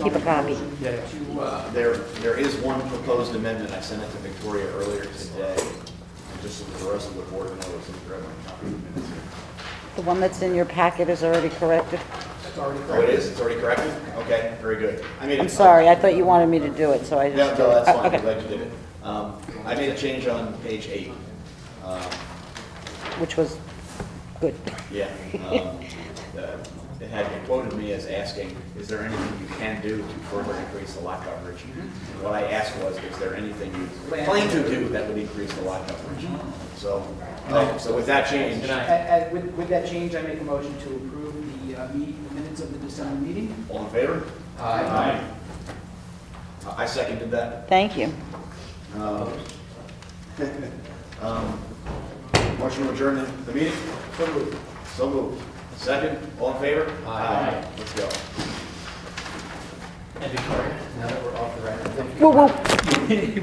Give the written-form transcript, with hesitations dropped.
keep a copy. Yeah. There is one proposed amendment. I sent it to Victoria earlier today. And just so that the rest of the board knows, and grab my copy of the minutes here. The one that's in your packet is already corrected. Oh, it is? It's already corrected? Okay, very good. I made I'm sorry, I thought you wanted me to do it, so I Yeah, just did no, it. that's fine. I'm Okay. glad you did it. I made a change on page 8. Which was good. Yeah. It had quoted me as asking, is there anything you can do to further increase the lot coverage? And what I asked was, is there anything you plan to do that would increase the lot coverage? So with that change, With that change, I make a motion to approve the minutes of the December meeting. all in favor? Aye. I seconded that. Thank you. Motion to adjourn the meeting? So moved. So moved. Second, all in favor? Aye. Let's go. And Victoria, now that we're off the record, thank you. Whoa, whoa.